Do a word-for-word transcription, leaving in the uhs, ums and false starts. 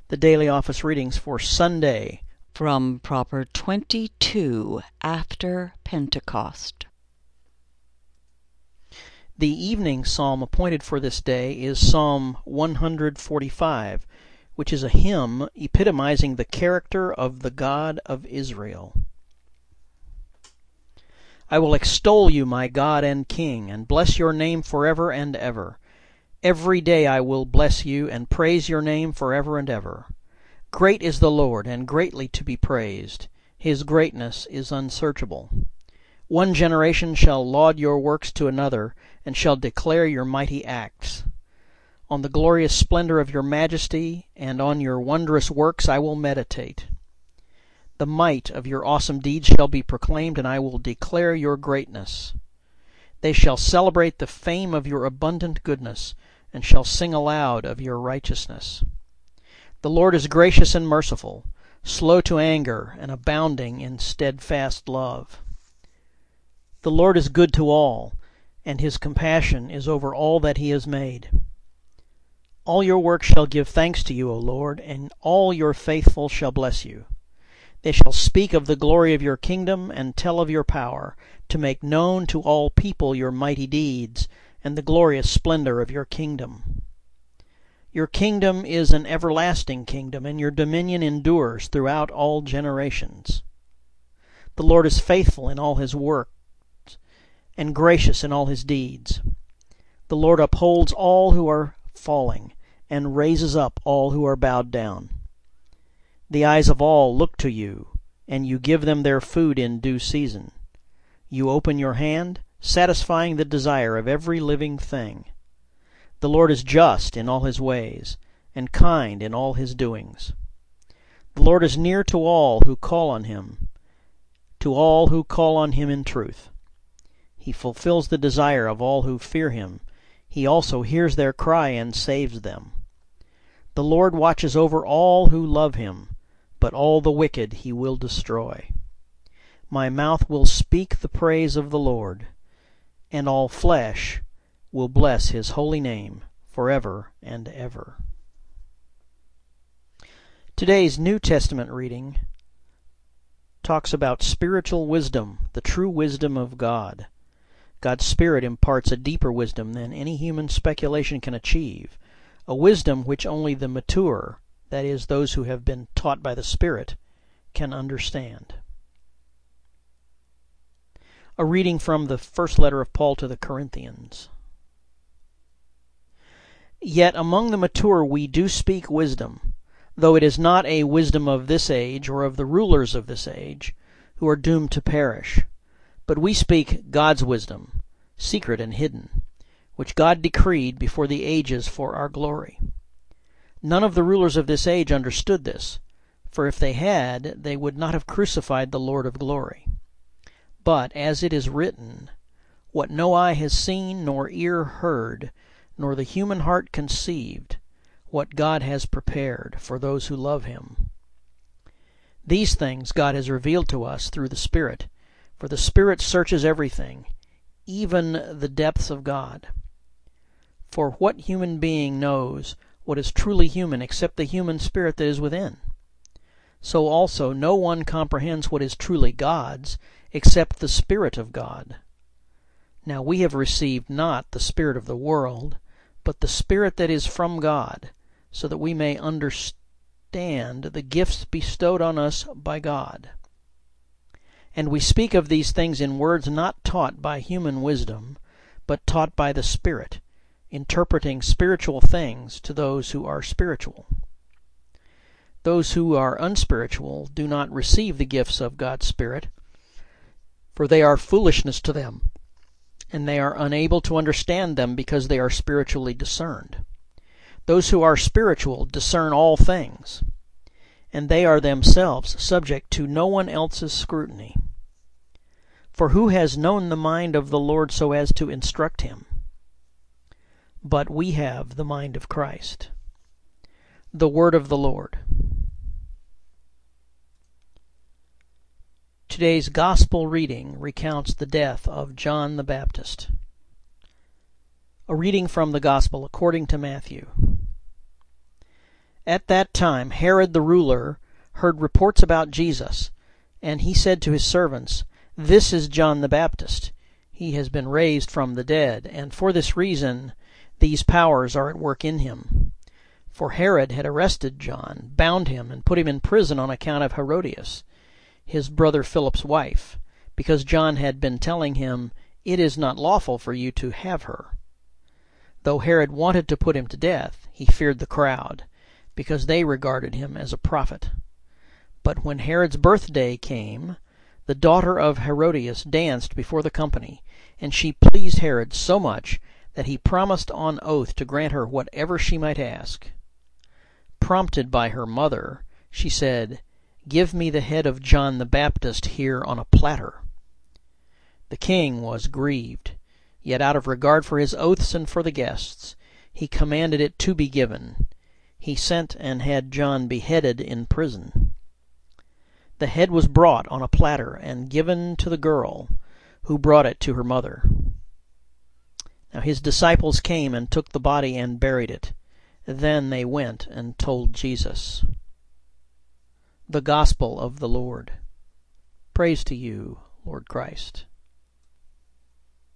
The daily office readings for Sunday. From Proper twenty-two after Pentecost. The evening psalm appointed for this day is Psalm one hundred forty-five, which is a hymn epitomizing the character of the God of Israel. I will extol you, my God and King, and bless your name forever and ever. Every day I will bless you and praise your name forever and ever. Great is the Lord, and greatly to be praised. His greatness is unsearchable. One generation shall laud your works to another, and shall declare your mighty acts. On the glorious splendor of your majesty, and on your wondrous works I will meditate. The might of your awesome deeds shall be proclaimed, and I will declare your greatness. They shall celebrate the fame of your abundant goodness, and shall sing aloud of your righteousness. The Lord is gracious and merciful, slow to anger, and abounding in steadfast love. The Lord is good to all, and his compassion is over all that he has made. All your works shall give thanks to you, O Lord, and all your faithful shall bless you. They shall speak of the glory of your kingdom, and tell of your power, to make known to all people your mighty deeds, and the glorious splendor of your kingdom. Your kingdom is an everlasting kingdom, and your dominion endures throughout all generations. The Lord is faithful in all his works, and gracious in all his deeds. The Lord upholds all who are falling, and raises up all who are bowed down. The eyes of all look to you, and you give them their food in due season. You open your hand, satisfying the desire of every living thing. The Lord is just in all his ways, and kind in all his doings. The Lord is near to all who call on him, to all who call on him in truth. He fulfills the desire of all who fear him. He also hears their cry and saves them. The Lord watches over all who love him, but all the wicked he will destroy. My mouth will speak the praise of the Lord, and all flesh will bless his holy name forever and ever. Today's New Testament reading talks about spiritual wisdom, the true wisdom of God. God's Spirit imparts a deeper wisdom than any human speculation can achieve, a wisdom which only the mature, that is, those who have been taught by the Spirit, can understand. A reading from the first letter of Paul to the Corinthians. Yet among the mature we do speak wisdom, though it is not a wisdom of this age or of the rulers of this age, who are doomed to perish. But we speak God's wisdom, secret and hidden, which God decreed before the ages for our glory. None of the rulers of this age understood this, for if they had, they would not have crucified the Lord of glory. But, as it is written, what no eye has seen, nor ear heard, nor the human heart conceived, what God has prepared for those who love him. These things God has revealed to us through the Spirit, for the Spirit searches everything, even the depths of God. For what human being knows what is truly human except the human spirit that is within? So also no one comprehends what is truly God's except the Spirit of God. Now we have received not the spirit of the world, but the Spirit that is from God, so that we may understand the gifts bestowed on us by God. And we speak of these things in words not taught by human wisdom, but taught by the Spirit, interpreting spiritual things to those who are spiritual. Those who are unspiritual do not receive the gifts of God's Spirit, for they are foolishness to them, and they are unable to understand them because they are spiritually discerned. Those who are spiritual discern all things, and they are themselves subject to no one else's scrutiny. For who has known the mind of the Lord so as to instruct him? But we have the mind of Christ. The word of the Lord. Today's Gospel reading recounts the death of John the Baptist. A reading from the Gospel according to Matthew. At that time Herod the ruler heard reports about Jesus, and he said to his servants, "This is John the Baptist. He has been raised from the dead, and for this reason these powers are at work in him." For Herod had arrested John, bound him, and put him in prison on account of Herodias, his brother Philip's wife, because John had been telling him, "It is not lawful for you to have her." Though Herod wanted to put him to death, he feared the crowd, because they regarded him as a prophet. But when Herod's birthday came, the daughter of Herodias danced before the company, and she pleased Herod so much that he promised on oath to grant her whatever she might ask. Prompted by her mother, she said, "Give me the head of John the Baptist here on a platter." The king was grieved, yet out of regard for his oaths and for the guests, he commanded it to be given. He sent and had John beheaded in prison. The head was brought on a platter and given to the girl, who brought it to her mother. Now his disciples came and took the body and buried it. Then they went and told Jesus. The Gospel of the Lord. Praise to you, Lord Christ.